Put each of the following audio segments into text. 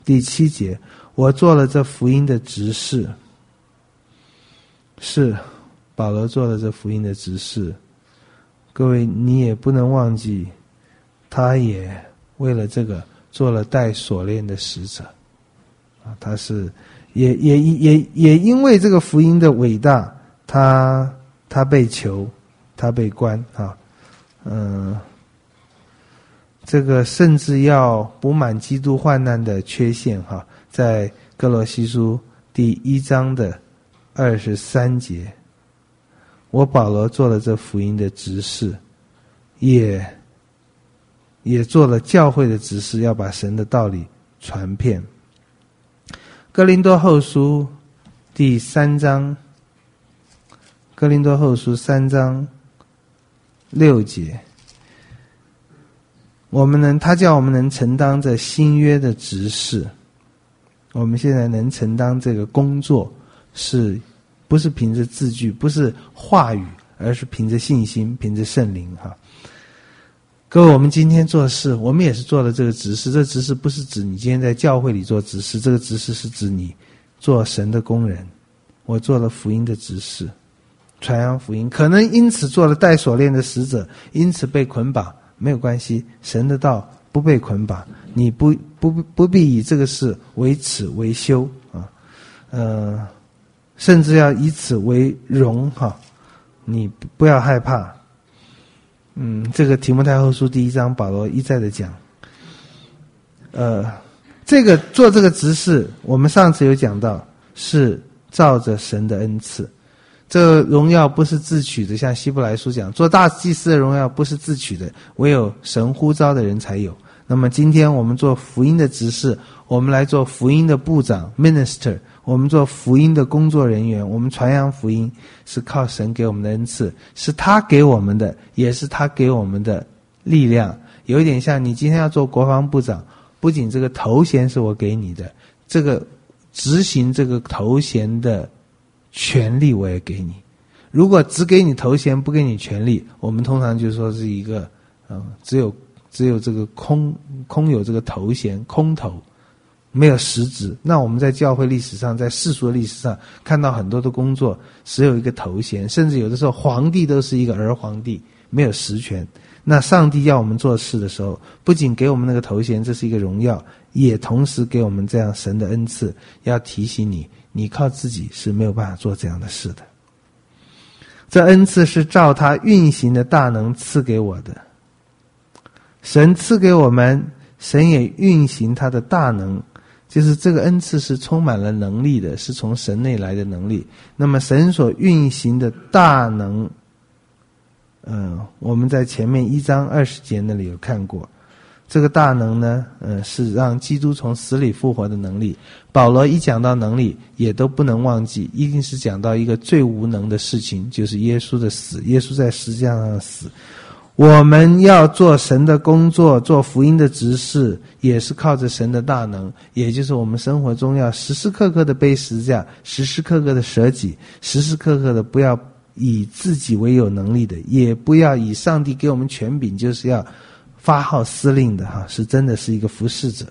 第7节，我做了这福音的执事。是保罗做了这福音的执事。各位，你也不能忘记，他也为了这个做了带锁链的使者啊，他是也因为这个福音的伟大，他被囚，他被关啊，这个甚至要补满基督患难的缺陷哈，在哥罗西书第1章的23节，我保罗做了这福音的执事，也做了教会的执事，要把神的道理传遍。哥林多后书第3章，哥林多后书3章6节，他叫我们能承当这新约的执事。我们现在能承当这个工作，不是凭着字句，不是话语，而是凭着信心，凭着圣灵哈。各位，我们今天做事，我们也是做了这个执事。这执事不是指你今天在教会里做执事，这个执事是指你做神的工人。我做了福音的执事，传扬福音，可能因此做了带锁链的使者，因此被捆绑，没有关系，神的道不被捆绑，你不必以这个事为耻为羞啊，甚至要以此为荣哈，你不要害怕。这个提摩太后书第1章保罗一再的讲，这个做这个执事，我们上次有讲到，是照着神的恩赐。这个荣耀不是自取的，像希伯来书讲，做大祭司的荣耀不是自取的，唯有神呼召的人才有。那么今天我们做福音的执事，我们来做福音的部长 minister， 我们做福音的工作人员，我们传扬福音，是靠神给我们的恩赐，是他给我们的，也是他给我们的力量。有一点像你今天要做国防部长，不仅这个头衔是我给你的，这个执行这个头衔的权利我也给你。如果只给你头衔不给你权利，我们通常就说是一个只有这个空有这个头衔，空头，没有实质。那我们在教会历史上，在世俗的历史上看到很多的工作只有一个头衔，甚至有的时候皇帝都是一个儿皇帝，没有实权。那上帝要我们做事的时候，不仅给我们那个头衔，这是一个荣耀，也同时给我们这样神的恩赐，要提醒你靠自己是没有办法做这样的事的。这恩赐是照他运行的大能赐给我的。神赐给我们，神也运行他的大能，就是这个恩赐是充满了能力的，是从神内来的能力。那么神所运行的大能，我们在前面1章20节那里有看过。这个大能呢，是让基督从死里复活的能力。保罗一讲到能力，也都不能忘记，一定是讲到一个最无能的事情，就是耶稣的死，耶稣在十字架上的死。我们要做神的工作，做福音的执事，也是靠着神的大能，也就是我们生活中要时时刻刻的背十字架，时时刻刻的舍己，时时刻刻的不要以自己为有能力的，也不要以上帝给我们权柄就是要发号施令的是真的是一个服侍者。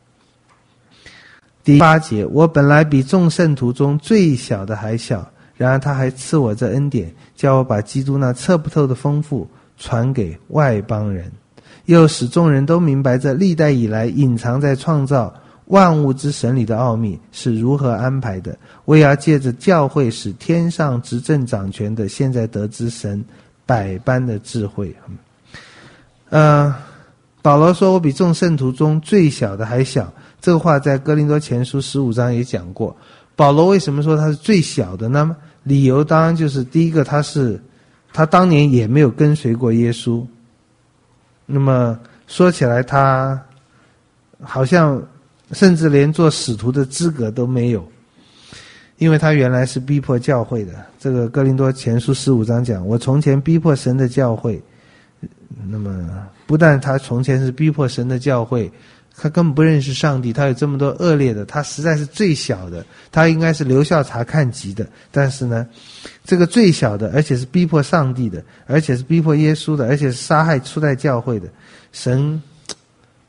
第8节，我本来比众圣徒中最小的还小，然而他还赐我这恩典，叫我把基督那测不透的丰富传给外邦人，又使众人都明白这历代以来隐藏在创造万物之神里的奥秘是如何安排的。我也要借着教会使天上执政掌权的现在得知神百般的智慧。保罗说我比众圣徒中最小的还小，这个话在哥林多前书15章也讲过。保罗为什么说他是最小的呢？理由当然就是第一个，他当年也没有跟随过耶稣，那么说起来他好像甚至连做使徒的资格都没有，因为他原来是逼迫教会的。这个哥林多前书15章讲，我从前逼迫神的教会。那么不但他从前是逼迫神的教会，他根本不认识上帝，他有这么多恶劣的，他实在是最小的，他应该是留校察看级的。但是呢，这个最小的，而且是逼迫上帝的，而且是逼迫耶稣的，而且是杀害初代教会的，神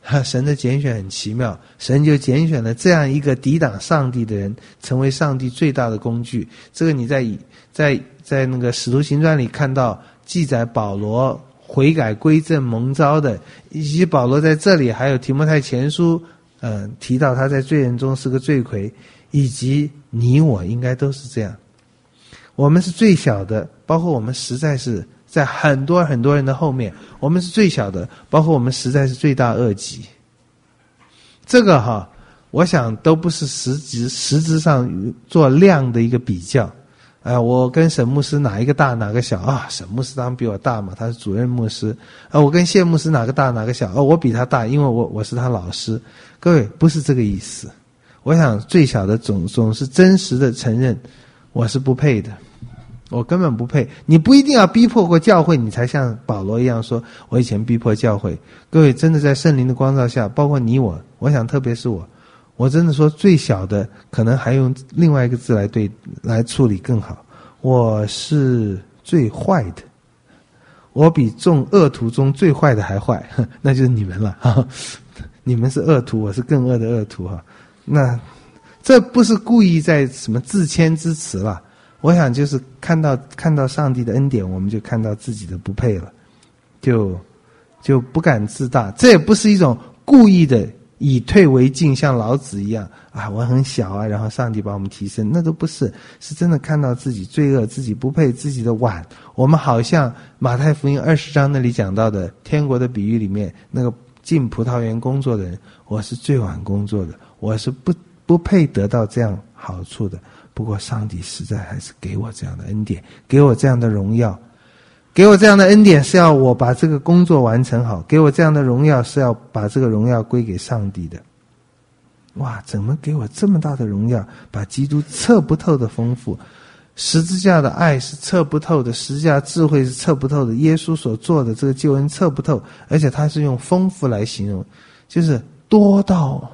神的拣选很奇妙，神就拣选了这样一个抵挡上帝的人，成为上帝最大的工具。这个你在那个使徒行传里看到记载保罗悔改归正蒙召的，以及保罗在这里还有提摩太前书提到他在罪人中是个罪魁，以及你我应该都是这样。我们是最小的，包括我们实在是在很多很多人的后面，我们是最小的，包括我们实在是罪大恶极。这个我想都不是实质上做量的一个比较。我跟沈牧师哪一个大哪个小啊？沈牧师当然比我大嘛，他是主任牧师。我跟谢牧师哪个大哪个小？我比他大，因为我是他老师。各位，不是这个意思。我想最小的总是真实的承认我是不配的，我根本不配。你不一定要逼迫过教会你才像保罗一样说我以前逼迫教会。各位，真的在圣灵的光照下，包括你我想特别是我真的说最小的可能还用另外一个字来处理更好，我是最坏的，我比众恶徒中最坏的还坏，那就是你们了你们是恶徒，我是更恶的恶徒那这不是故意在什么自谦之词了，我想就是看到上帝的恩典，我们就看到自己的不配了，就不敢自大。这也不是一种故意的以退为进，像老子一样我很小然后上帝把我们提升，那都不是，是真的看到自己罪恶，自己不配，自己的碗。我们好像马太福音20章那里讲到的天国的比喻里面，那个进葡萄园工作的人，我是最晚工作的，我是不配得到这样好处的。不过上帝实在还是给我这样的恩典，给我这样的荣耀，给我这样的恩典是要我把这个工作完成好，给我这样的荣耀是要把这个荣耀归给上帝的。哇，怎么给我这么大的荣耀？把基督测不透的丰富，十字架的爱是测不透的，十字架智慧是测不透的，耶稣所做的这个救恩测不透，而且他是用丰富来形容，就是多到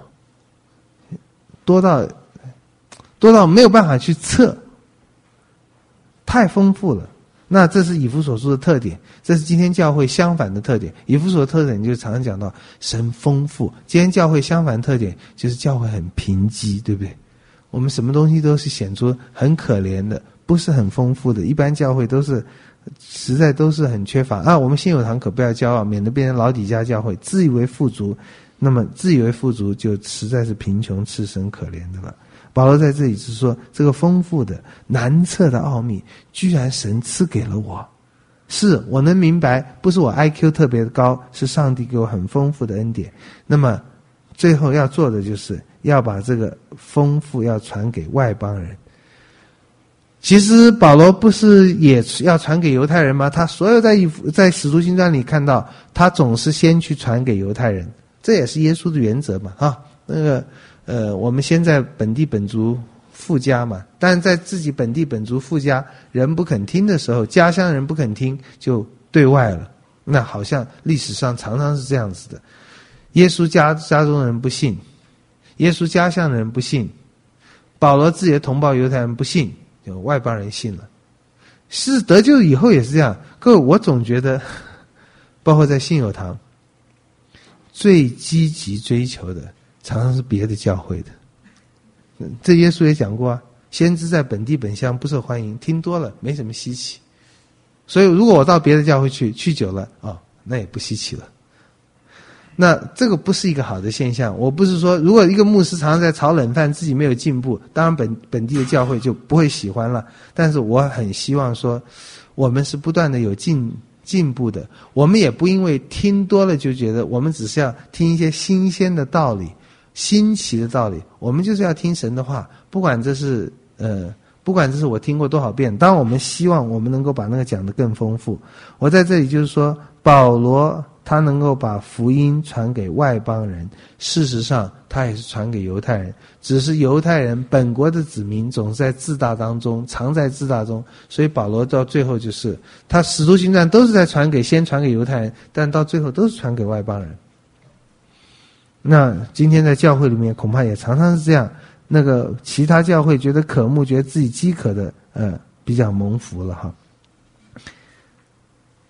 没有办法去测，太丰富了。那这是以弗所书的特点，这是今天教会相反的特点。以弗所的特点就是常常讲到神丰富，今天教会相反的特点就是教会很贫瘠，对不对？我们什么东西都是显出很可怜的，不是很丰富的。一般教会都是实在都是很缺乏我们信友堂可不要骄傲，免得变成老底家教会，自以为富足。那么自以为富足就实在是贫穷赤身可怜的了。保罗在这里是说，这个丰富的难测的奥秘居然神赐给了我，是我能明白，不是我 IQ 特别高，是上帝给我很丰富的恩典。那么最后要做的就是要把这个丰富要传给外邦人。其实保罗不是也要传给犹太人吗？他所有在使徒行传里看到，他总是先去传给犹太人，这也是耶稣的原则嘛我们先在本地本族富家嘛，但在自己本地本族富家人不肯听的时候，家乡人不肯听，就对外了。那好像历史上常常是这样子的，耶稣家中人不信，耶稣家乡人不信，保罗自己的同胞犹太人不信，有外邦人信了。是得救以后也是这样。各位，我总觉得包括在信友堂最积极追求的常常是别的教会的。这耶稣也讲过先知在本地本乡不受欢迎，听多了没什么稀奇。所以如果我到别的教会去久了那也不稀奇了。那这个不是一个好的现象。我不是说如果一个牧师常常在炒冷饭，自己没有进步，当然本地的教会就不会喜欢了。但是我很希望说，我们是不断的有进步的，我们也不因为听多了就觉得我们只是要听一些新鲜的道理，新奇的道理，我们就是要听神的话，不管这是我听过多少遍。当然我们希望我们能够把那个讲得更丰富。我在这里就是说，保罗他能够把福音传给外邦人，事实上他也是传给犹太人，只是犹太人本国的子民总是在自大当中，藏在自大中，所以保罗到最后就是他使徒行传都是先传给犹太人，但到最后都是传给外邦人。那今天在教会里面恐怕也常常是这样，那个其他教会觉得渴慕，觉得自己饥渴的比较蒙福了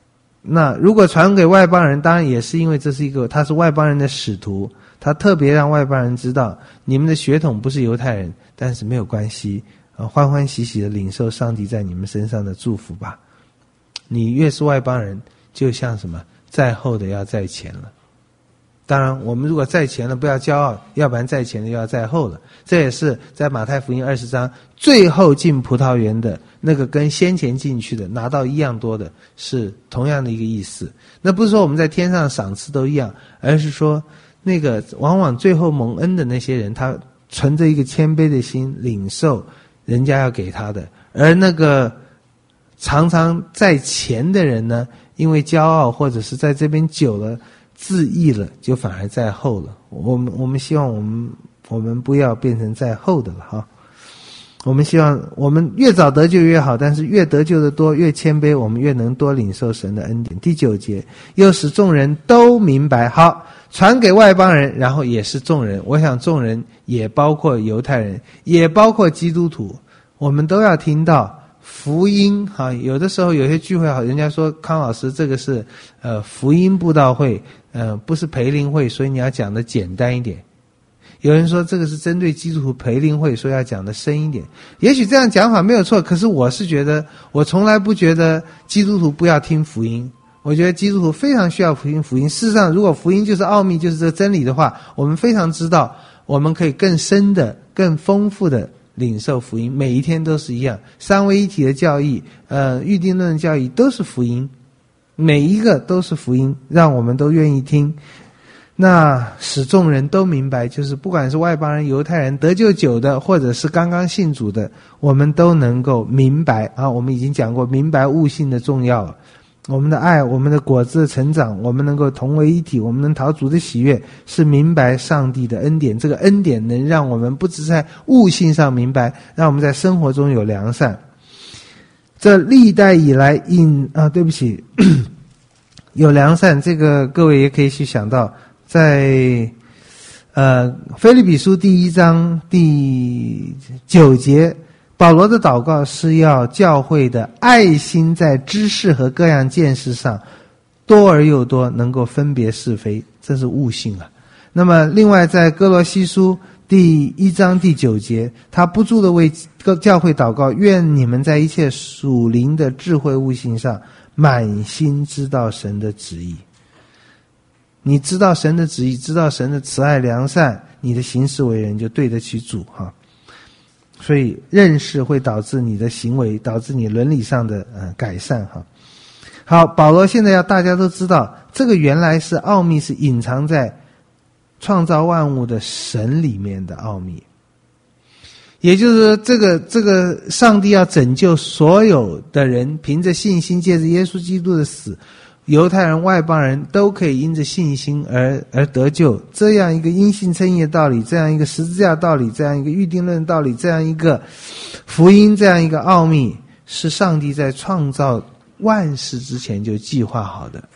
那如果传给外邦人，当然也是因为这是一个他是外邦人的使徒，他特别让外邦人知道你们的血统不是犹太人，但是没有关系，欢欢喜喜的领受上帝在你们身上的祝福吧。你越是外邦人，就像什么在后的要在前了。当然我们如果在前了不要骄傲，要不然在前的又要在后了。这也是在马太福音20章最后进葡萄园的那个跟先前进去的拿到一样多的，是同样的一个意思。那不是说我们在天上赏赐都一样，而是说那个往往最后蒙恩的那些人，他存着一个谦卑的心领受人家要给他的，而那个常常在前的人呢，因为骄傲或者是在这边久了自义了，就反而在后了。我们希望我们不要变成在后的了哈。我们希望我们越早得救越好，但是越得救的多，越谦卑，我们越能多领受神的恩典。第9节，又使众人都明白。好，传给外邦人，然后也是众人。我想众人也包括犹太人，也包括基督徒，我们都要听到福音哈。有的时候有些聚会好，人家说康老师这个是福音布道会，不是培灵会，所以你要讲的简单一点。有人说这个是针对基督徒培灵会，说要讲的深一点。也许这样讲法没有错，可是我是觉得，我从来不觉得基督徒不要听福音。我觉得基督徒非常需要福音。事实上，如果福音就是奥秘，就是这个真理的话，我们非常知道，我们可以更深的、更丰富的领受福音。每一天都是一样，三位一体的教义，预定论的教义都是福音，每一个都是福音，让我们都愿意听。那使众人都明白，就是不管是外邦人、犹太人，得救久的，或者是刚刚信主的，我们都能够明白啊。我们已经讲过明白悟性的重要了。我们的爱，我们的果子的成长，我们能够同为一体，我们能讨主的喜悦，是明白上帝的恩典。这个恩典能让我们不只在悟性上明白，让我们在生活中有良善。这历代以来对不起有良善，这个各位也可以去想到，在腓立比书第1章第9节，保罗的祷告是要教会的爱心在知识和各样见识上多而又多，能够分别是非，这是悟性啊。那么另外在哥罗西书第1章第9节，他不住地为教会祷告，愿你们在一切属灵的智慧悟性上满心知道神的旨意。你知道神的旨意，知道神的慈爱良善，你的行事为人就对得起主哈。所以认识会导致你的行为，导致你伦理上的改善哈。好，保罗现在要大家都知道，这个原来是奥秘，是隐藏在创造万物的神里面的奥秘。也就是说，这个上帝要拯救所有的人，凭着信心，借着耶稣基督的死，犹太人、外邦人都可以因着信心而得救。这样一个因信称义的道理，这样一个十字架道理，这样一个预定论道理，这样一个福音，这样一个奥秘，是上帝在创造万事之前就计划好的。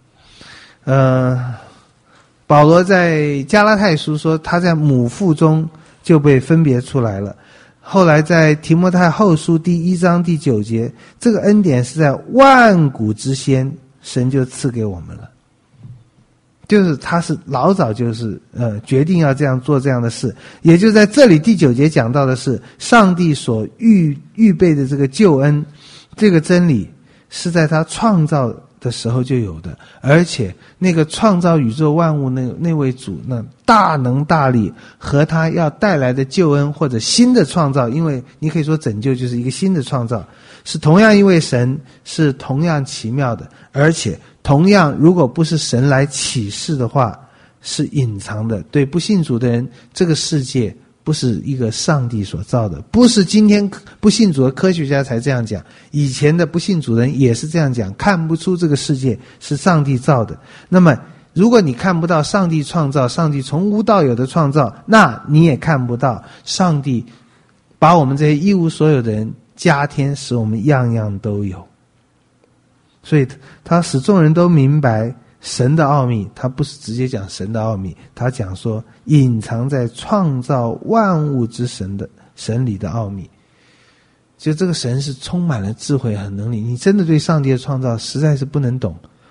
保罗在加拉太书说，他在母腹中就被分别出来了。后来在提摩太后书第1章第9节，这个恩典是在万古之先神就赐给我们了，就是他是老早就是决定要这样做这样的事。也就在这里第9节讲到的是上帝所预备的这个救恩，这个真理是在他创造的时候就有的，而且那个创造宇宙万物那位主，那大能大力和他要带来的救恩或者新的创造，因为你可以说拯救就是一个新的创造，是同样一位神，是同样奇妙的，而且同样如果不是神来启示的话，是隐藏的。对不信主的人，这个世界不是一个上帝所造的，不是今天不信主的科学家才这样讲，以前的不信主人也是这样讲，看不出这个世界是上帝造的。那么如果你看不到上帝创造，上帝从无到有的创造，那你也看不到上帝把我们这些一无所有的人加添，使我们样样都有。所以他使众人都明白神的奥秘，他不是直接讲神的奥秘，他讲说隐藏在创造万物之神里的奥秘。就这个神是充满了智慧和能力，你真的对上帝的创造实在是不能懂，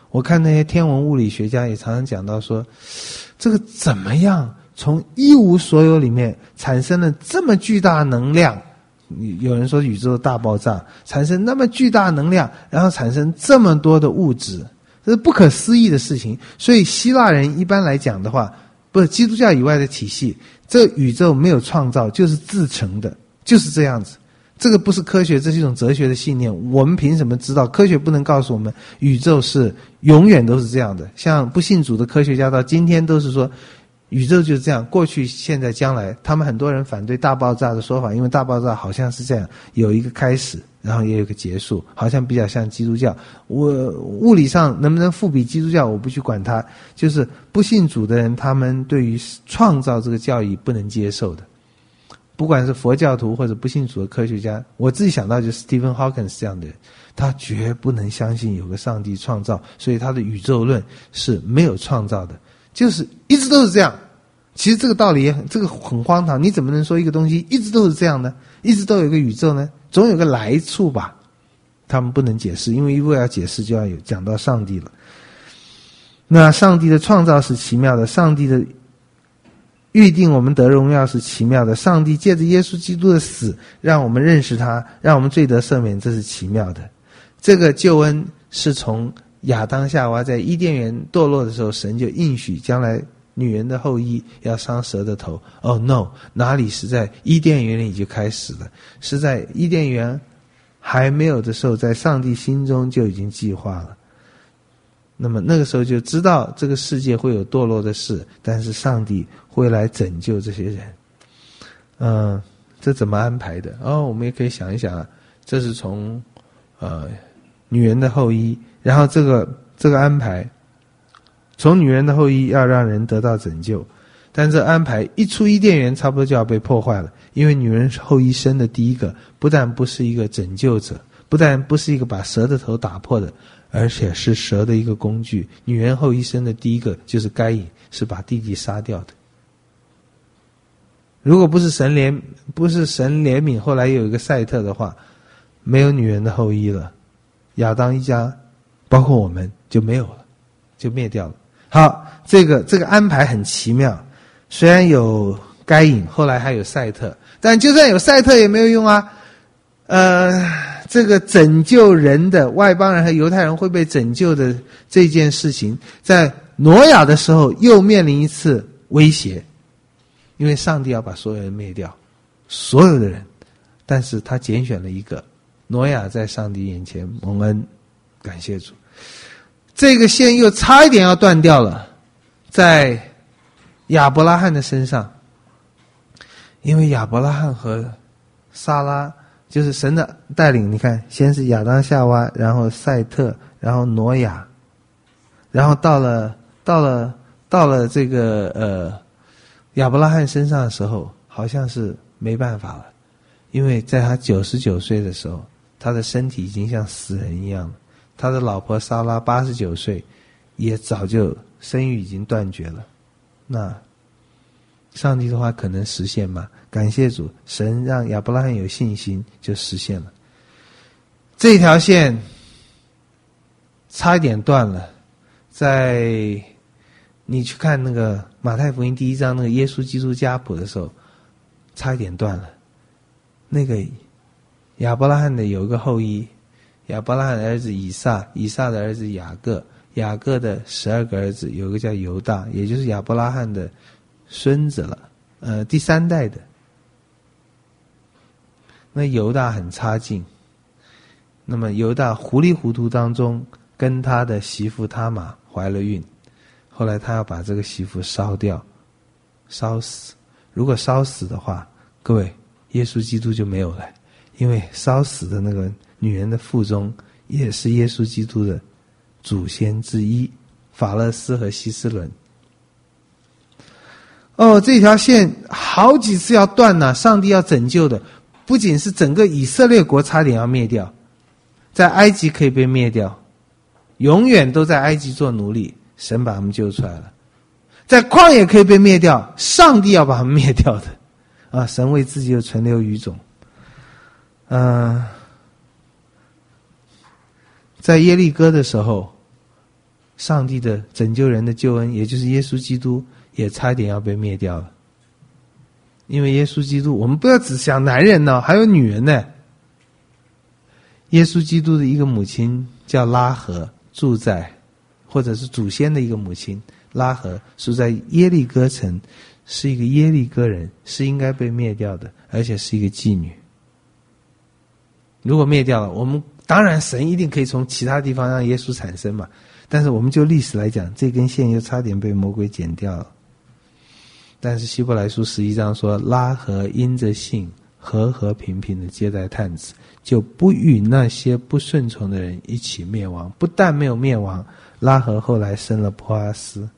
我看那些天文物理学家也常常讲到说，这个怎么样从一无所有里面产生了这么巨大的能量，有人说宇宙大爆炸，产生那么巨大的能量，然后产生这么多的物质，这是不可思议的事情。所以希腊人一般来讲的话，不是基督教以外的体系，这宇宙没有创造，就是自成的，就是这样子。这个不是科学，这是一种哲学的信念。我们凭什么知道？科学不能告诉我们宇宙是永远都是这样的。像不信主的科学家到今天都是说宇宙就是这样，过去现在将来。他们很多人反对大爆炸的说法，因为大爆炸好像是这样，有一个开始，然后也有一个结束，好像比较像基督教。我物理上能不能复比基督教我不去管它，就是不信主的人，他们对于创造这个教义不能接受的。不管是佛教徒或者不信主的科学家，我自己想到就是 Stephen Hawking 这样的人，他绝不能相信有个上帝创造，所以他的宇宙论是没有创造的，就是一直都是这样。其实这个道理这个很荒唐，你怎么能说一个东西一直都是这样呢？一直都有一个宇宙呢？总有个来处吧？他们不能解释，因为如果要解释就要有讲到上帝了。那上帝的创造是奇妙的，上帝的预定我们得荣耀是奇妙的，上帝借着耶稣基督的死让我们认识他，让我们罪得赦免，这是奇妙的。这个救恩是从亚当夏娃在伊甸园堕落的时候，神就应许将来女人的后裔要伤蛇的头。Oh no， 哪里是在伊甸园里就开始了，是在伊甸园还没有的时候，在上帝心中就已经计划了。那么那个时候就知道这个世界会有堕落的事，但是上帝会来拯救这些人。这怎么安排的？我们也可以想一想啊，这是从女人的后裔，然后这个安排从女人的后裔要让人得到拯救，但这安排一出伊甸园差不多就要被破坏了，因为女人后裔生的第一个不但不是一个拯救者，不但不是一个把蛇的头打破的，而且是蛇的一个工具。女人后裔生的第一个就是该隐，是把弟弟杀掉的。如果不是神怜悯，后来有一个赛特的话，没有女人的后裔了，亚当一家包括我们就没有了，就灭掉了。好，这个安排很奇妙，虽然有该隐，后来还有赛特，但就算有赛特也没有用啊。这个拯救人的外邦人和犹太人会被拯救的这件事情，在挪亚的时候又面临一次威胁，因为上帝要把所有人灭掉，所有的人，但是他拣选了一个，挪亚在上帝眼前蒙恩，感谢主。这个线又差一点要断掉了，在亚伯拉罕的身上，因为亚伯拉罕和撒拉就是神的带领，你看先是亚当夏娃，然后赛特，然后挪亚，然后到了这个亚伯拉罕身上的时候，好像是没办法了，因为在他99岁的时候，他的身体已经像死人一样了。他的老婆撒拉89岁，也早就生育已经断绝了。那上帝的话可能实现吗？感谢主，神让亚伯拉罕有信心，就实现了。这条线差一点断了，在你去看那个马太福音第1章那个耶稣基督家谱的时候，差一点断了。那个亚伯拉罕的有一个后裔，亚伯拉罕的儿子以撒，以撒的儿子雅各，雅各的12个儿子有一个叫犹大，也就是亚伯拉罕的孙子了，第3代的。那犹大很差劲，那么犹大糊里糊涂当中跟他的媳妇他玛怀了孕，后来他要把这个媳妇烧掉，烧死。如果烧死的话，各位，耶稣基督就没有了，因为烧死的那个女人的腹中也是耶稣基督的祖先之一，法勒斯和希斯伦。这条线好几次要断了，上帝要拯救的不仅是整个以色列国差点要灭掉，在埃及可以被灭掉，永远都在埃及做奴隶，神把他们救出来了。在旷野可以被灭掉，上帝要把他们灭掉的神为自己又存留余种。在耶利哥的时候， 上帝的拯救人的救恩，也就是耶稣基督，也差一点要被灭掉了。因为耶稣基督，我们不要只想男人呢，还有女人呢。耶稣基督的一个母亲叫拉合，住在，或者是祖先的一个母亲拉合，住在耶利哥城，是一个耶利哥人，是应该被灭掉的，而且是一个妓女。如果灭掉了，我们当然神一定可以从其他地方让耶稣产生嘛，但是我们就历史来讲，这根线又差点被魔鬼剪掉了。但是希伯来书11章说，拉合因着信和和平平的接待探子，就不与那些不顺从的人一起灭亡。不但没有灭亡，拉合后来生了波阿斯。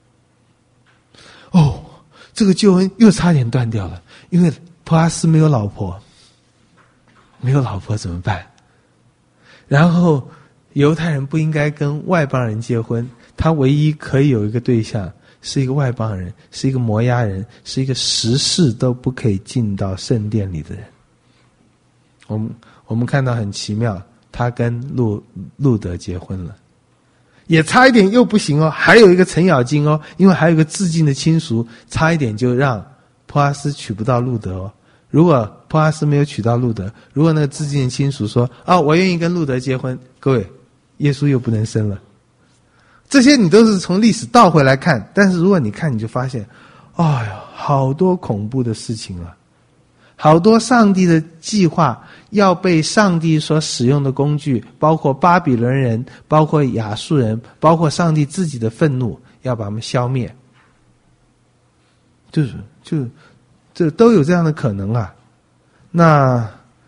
哦，这个救恩又差点断掉了，因为波阿斯没有老婆，没有老婆怎么办？然后犹太人不应该跟外邦人结婚，他唯一可以有一个对象是一个外邦人，是一个摩押人，是一个10世都不可以进到圣殿里的人。我们看到很奇妙，他跟路德结婚了，也差一点又不行哦，还有一个程咬金哦，因为还有一个至近的亲属，差一点就让波阿斯娶不到路德哦。如果波阿斯没有娶到路德，如果那个至近的亲属说我愿意跟路德结婚，各位，耶稣又不能生了。这些你都是从历史倒回来看，但是如果你看，你就发现，哎呀，好多恐怖的事情啊，好多上帝的计划要被上帝所使用的工具，包括巴比伦人，包括亚述人，包括上帝自己的愤怒，要把他们消灭。这都有这样的可能啊。那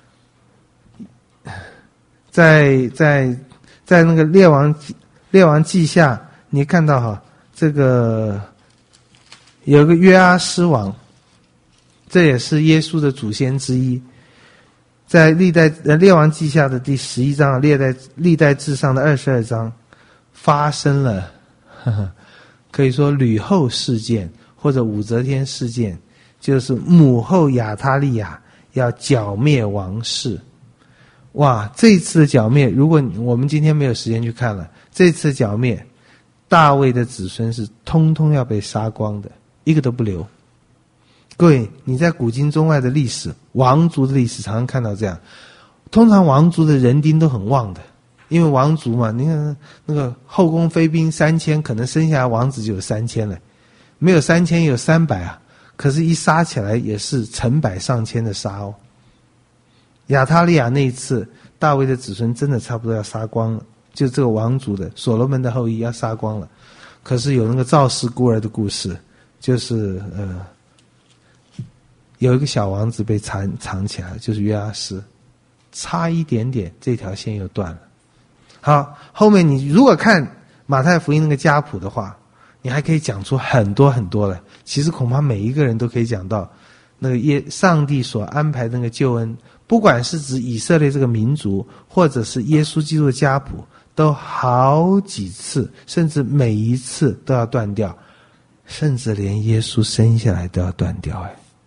在那个列王记下，你看到哈，这个有个约阿施王，这也是耶稣的祖先之一。在列王记下的第11章，历代志上的22章，发生了可以说吕后事件或者武则天事件，就是母后亚他利亚要剿灭王室。哇，这一次的剿灭，如果我们今天没有时间去看了，这次剿灭，大卫的子孙是通通要被杀光的，一个都不留。各位，你在古今中外的历史，王族的历史常常看到这样，通常王族的人丁都很旺的，因为王族嘛，你看那个后宫妃嫔3000，可能生下来王子就有3000了，没有3000也有300啊，可是一杀起来也是成百上千的杀哦。亚他利亚那一次，大卫的子孙真的差不多要杀光了，就这个王族的所罗门的后裔要杀光了。可是有那个赵氏孤儿的故事，就是有一个小王子被藏起来，就是约阿施，差一点点这条线又断了。好，后面你如果看马太福音那个家谱的话，你还可以讲出很多很多了。其实恐怕每一个人都可以讲到那个上帝所安排的那个救恩，不管是指以色列这个民族，或者是耶稣基督的家谱，都好几次，甚至每一次都要断掉，甚至连耶稣生下来都要断掉。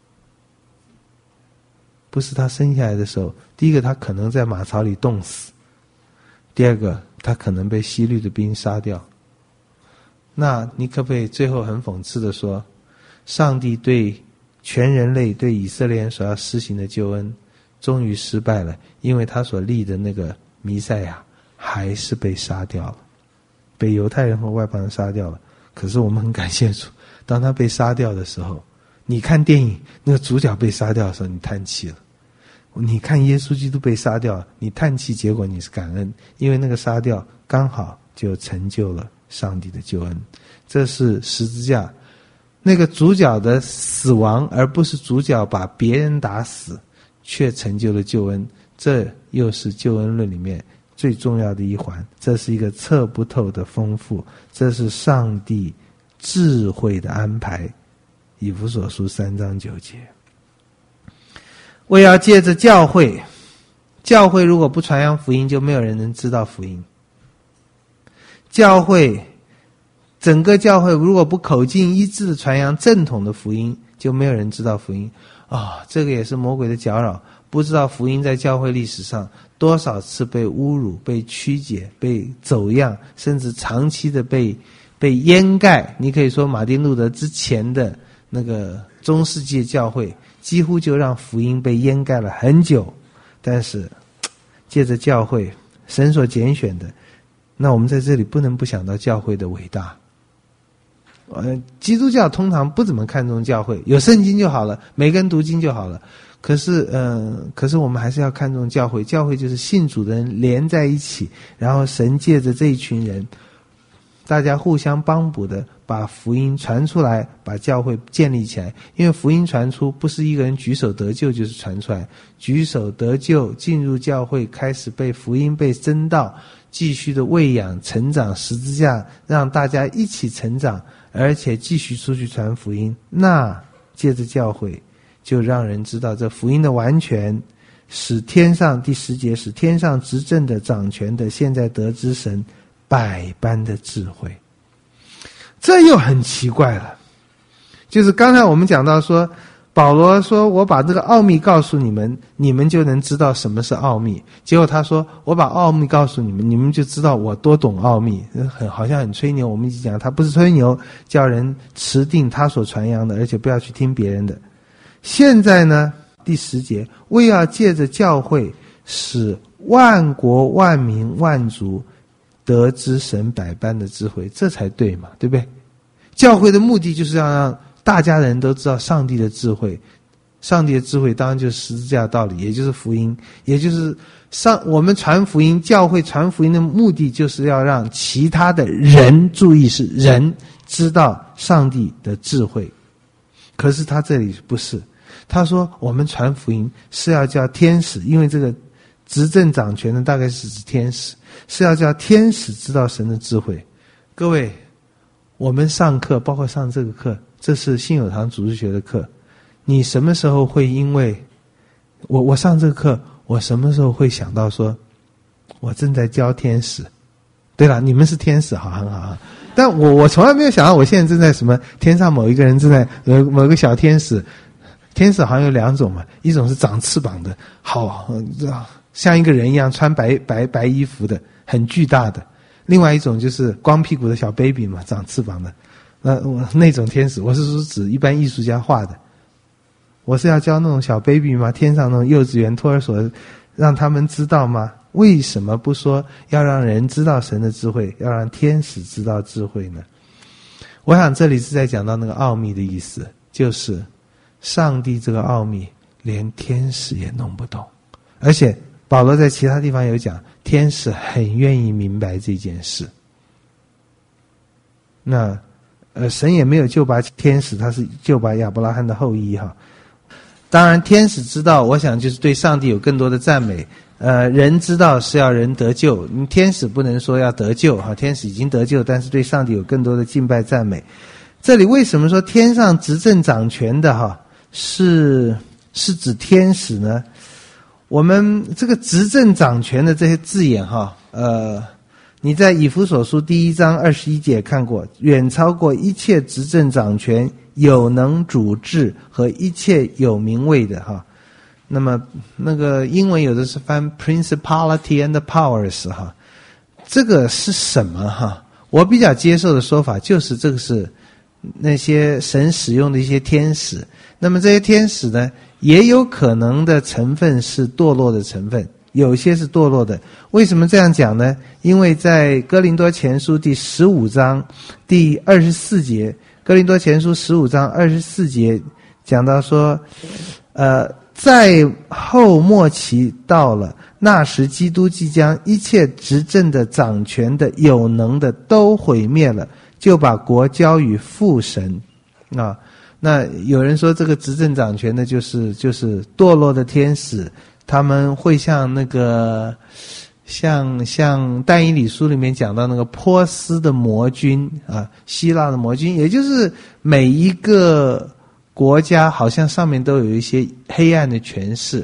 不是他生下来的时候，第一个他可能在马槽里冻死，第二个他可能被希律的兵杀掉。那你可不可以最后很讽刺的说，上帝对全人类，对以色列人所要施行的救恩终于失败了，因为他所立的那个弥赛亚还是被杀掉了，被犹太人和外邦人杀掉了。可是我们很感谢主，当他被杀掉的时候，你看电影那个主角被杀掉的时候，你叹气了；你看耶稣基督被杀掉，你叹气，结果你是感恩，因为那个杀掉刚好就成就了上帝的救恩。这是十字架那个主角的死亡，而不是主角把别人打死，却成就了救恩。这又是救恩论里面最重要的一环，这是一个测不透的丰富，这是上帝智慧的安排。以弗所书3章9节，我要借着教会如果不传扬福音，就没有人能知道福音。整个教会如果不口径一致的传扬正统的福音，就没有人知道福音。 这个也是魔鬼的搅扰。不知道福音在教会历史上多少次被侮辱、被曲解、被走样，甚至长期的被掩盖。你可以说马丁路德之前的那个中世纪教会几乎就让福音被掩盖了很久，但是借着教会神所拣选的，那我们在这里不能不想到教会的伟大。基督教通常不怎么看重教会，有圣经就好了，每个人读经就好了。可是我们还是要看重教会。教会就是信主的人连在一起，然后神借着这一群人，大家互相帮补的把福音传出来，把教会建立起来。因为福音传出不是一个人举手得救就是传出来，举手得救进入教会，开始被福音被真道继续的喂养成长，十字架让大家一起成长，而且继续出去传福音。那借着教会就让人知道这福音的完全，使天上第10节，使天上执政的掌权的现在得知神百般的智慧。这又很奇怪了，就是刚才我们讲到说，保罗说我把这个奥秘告诉你们，你们就能知道什么是奥秘。结果他说我把奥秘告诉你们，你们就知道我多懂奥秘。好像很吹牛。我们一直讲他不是吹牛，叫人持定他所传扬的，而且不要去听别人的。现在呢，第10节，为要借着教会使万国万民万族得知神百般的智慧，这才对嘛，对不对？教会的目的就是要让大家人都知道上帝的智慧。上帝的智慧当然就是十字架道理，也就是福音，也就是我们传福音，教会传福音的目的就是要让其他的人，注意是人，知道上帝的智慧。可是他这里不是，他说我们传福音是要叫天使，因为这个执政掌权的大概是指天使，是要叫天使知道神的智慧。各位，我们上课，包括上这个课，这是信友堂组织学的课，你什么时候会因为我上这个课，我什么时候会想到说我正在教天使？对了，你们是天使，好，很好。但我从来没有想到我现在正在什么天上某一个人正在某个小天使。天使好像有2种嘛，一种是长翅膀的，好像一个人一样穿白衣服的，很巨大的；另外一种就是光屁股的小 baby 嘛，长翅膀的。那种天使，我是说指一般艺术家画的。我是要教那种小 baby 吗？天上那种幼稚园托儿所，让他们知道吗？为什么不说要让人知道神的智慧，要让天使知道智慧呢？我想这里是在讲到那个奥秘的意思，就是上帝这个奥秘连天使也弄不懂，而且保罗在其他地方有讲，天使很愿意明白这件事。那神也没有救拔天使，他是救拔亚伯拉罕的后裔哈。当然天使知道，我想就是对上帝有更多的赞美。人知道是要人得救，天使不能说要得救哈，天使已经得救，但是对上帝有更多的敬拜赞美。这里为什么说天上执政掌权的哈是指天使呢？我们这个执政掌权的这些字眼哈，你在以弗所书第1章21节看过，远超过一切执政掌权、有能主治和一切有名位的哈。那么那个英文有的是翻 principality and powers 哈，这个是什么哈？我比较接受的说法就是这个是那些神使用的一些天使。那么这些天使呢，也有可能的成分是堕落的成分，有些是堕落的。为什么这样讲呢？因为在哥林多前书第15章第24节，哥林多前书15章24节讲到说在后末期到了，那时基督即将一切执政的、掌权的、有能的都毁灭了，就把国交与父神啊。那有人说这个执政掌权的就是堕落的天使，他们会像那个像但以理书里面讲到那个波斯的魔君啊，希腊的魔君，也就是每一个国家好像上面都有一些黑暗的权势。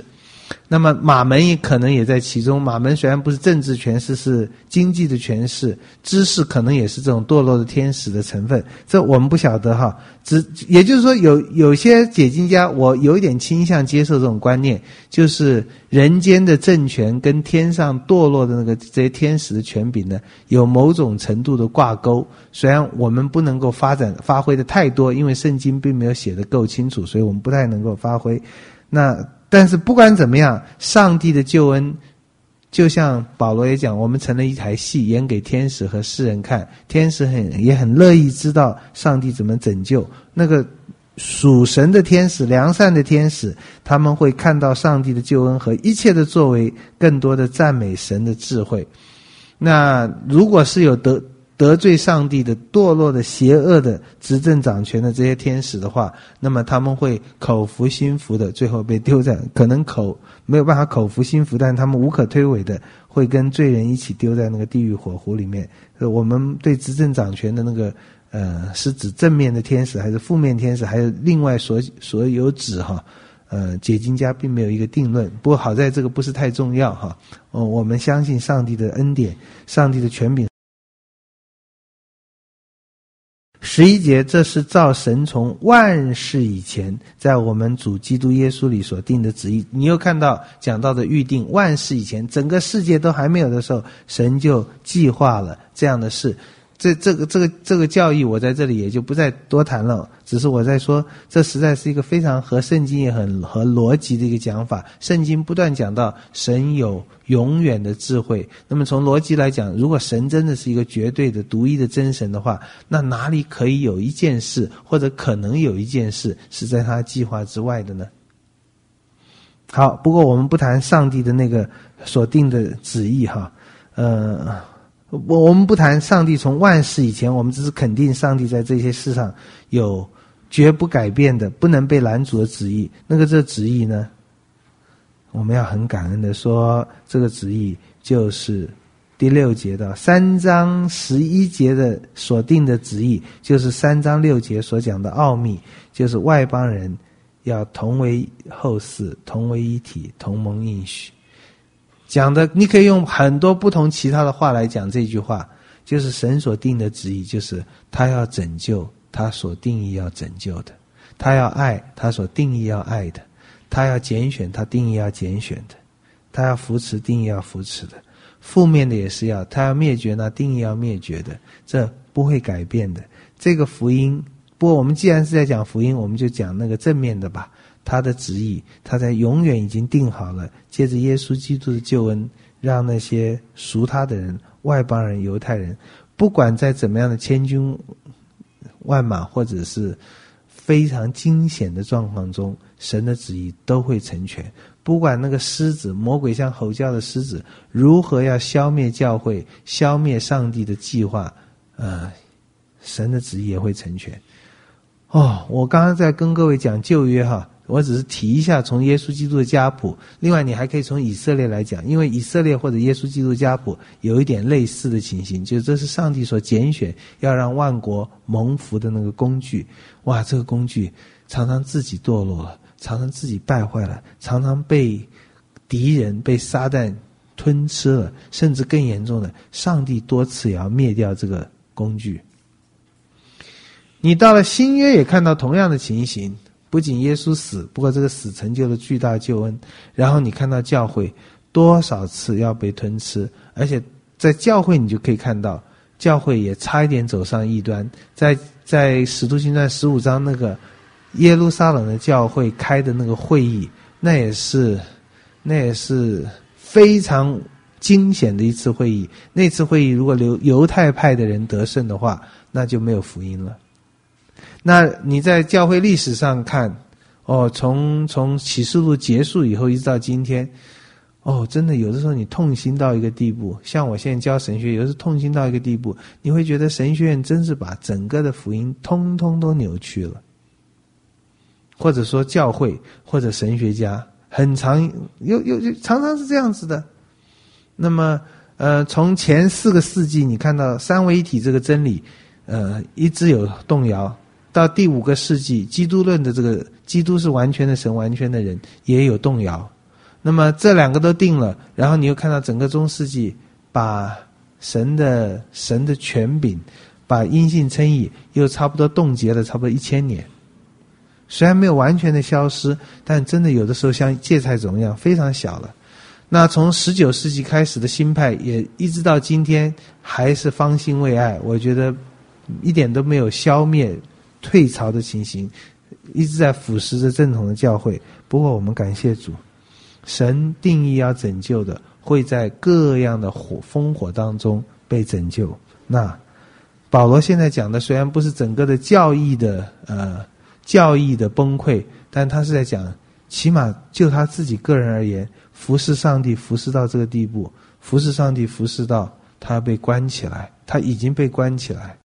那么马门也可能也在其中，马门虽然不是政治权势，是经济的权势，知识可能也是这种堕落的天使的成分，这我们不晓得哈。也就是说有些解经家，我有一点倾向接受这种观念，就是人间的政权跟天上堕落的这些天使的权柄呢，有某种程度的挂钩，虽然我们不能够发挥的太多，因为圣经并没有写得够清楚，所以我们不太能够发挥。但是不管怎么样，上帝的救恩就像保罗也讲，我们成了一台戏，演给天使和世人看，天使也很乐意知道上帝怎么拯救。那个属神的天使，良善的天使，他们会看到上帝的救恩和一切的作为，更多的赞美神的智慧。那如果是有得罪上帝的堕落的邪恶的执政掌权的这些天使的话，那么他们会口服心服的，最后被丢在，可能没有办法口服心服，但他们无可推诿的会跟罪人一起丢在那个地狱火湖里面。我们对执政掌权的那个是指正面的天使还是负面天使，还有另外所有指哈，解经家并没有一个定论。不过好在这个不是太重要哈。我们相信上帝的恩典，上帝的权柄。11节，这是照神从万世以前在我们主基督耶稣里所定的旨意。你又看到讲到的预定，万世以前，整个世界都还没有的时候，神就计划了这样的事。这个教义我在这里也就不再多谈了，只是我在说，这实在是一个非常合圣经也很合逻辑的一个讲法。圣经不断讲到神有永远的智慧，那么从逻辑来讲，如果神真的是一个绝对的独一的真神的话，那哪里可以有一件事，或者可能有一件事是在他计划之外的呢？好，不过我们不谈上帝的那个所定的旨意哈，我们不谈上帝从万世以前，我们只是肯定上帝在这些事上有绝不改变的、不能被拦阻的旨意。这旨意呢，我们要很感恩的说，这个旨意就是第6节到3章11节的所定的旨意，就是3章6节所讲的奥秘，就是外邦人要同为后嗣，同为一体，同蒙应许。讲的你可以用很多不同其他的话来讲这句话，就是神所定的旨意，就是他要拯救他所定义要拯救的，他要爱他所定义要爱的，他要拣选他定义要拣选的，他要扶持定义要扶持的，负面的也是要，他要灭绝那定义要灭绝的，这不会改变的。这个福音，不过我们既然是在讲福音，我们就讲那个正面的吧。他的旨意，他在永远已经定好了，借着耶稣基督的救恩，让那些属他的人，外邦人、犹太人，不管在怎么样的千军万马或者是非常惊险的状况中，神的旨意都会成全。不管那个狮子，魔鬼像吼叫的狮子，如何要消灭教会，消灭上帝的计划，神的旨意也会成全。我刚刚在跟各位讲旧约哈，我只是提一下从耶稣基督的家谱，另外你还可以从以色列来讲，因为以色列或者耶稣基督家谱有一点类似的情形，就是这是上帝所拣选要让万国蒙福的那个工具。哇，这个工具常常自己堕落了，常常自己败坏了，常常被敌人被撒旦吞吃了，甚至更严重的，上帝多次也要灭掉这个工具。你到了新约也看到同样的情形，不仅耶稣死，不过这个死成就了巨大救恩，然后你看到教会多少次要被吞吃，而且在教会你就可以看到教会也差一点走上异端。在使徒行传15章那个耶路撒冷的教会开的那个会议，那也是非常惊险的一次会议。那次会议如果犹太派的人得胜的话，那就没有福音了。那你在教会历史上看，从启示录结束以后一直到今天，真的有的时候你痛心到一个地步，像我现在教神学，有的时候痛心到一个地步，你会觉得神学院真是把整个的福音通通都扭曲了，或者说教会或者神学家常常是这样子的。那么从前4个世纪你看到三位一体这个真理一直有动摇，到第5个世纪基督论的这个基督是完全的神完全的人也有动摇。 那么这两个都定了，然后你又看到整个中世纪把神的权柄，把因信称义又差不多冻结了差不多1000年。虽然没有完全的消失，但真的有的时候像芥菜种一样非常小了。那从19世纪开始的新派也一直到今天还是方兴未艾，我觉得一点都没有消灭退潮的情形，一直在腐蚀着正统的教会。不过我们感谢主，神定义要拯救的会在各样的烽火当中被拯救。那保罗现在讲的虽然不是整个的教义的崩溃，但他是在讲起码就他自己个人而言，服侍上帝服侍到这个地步，服侍上帝服侍到他被关起来，他已经被关起来。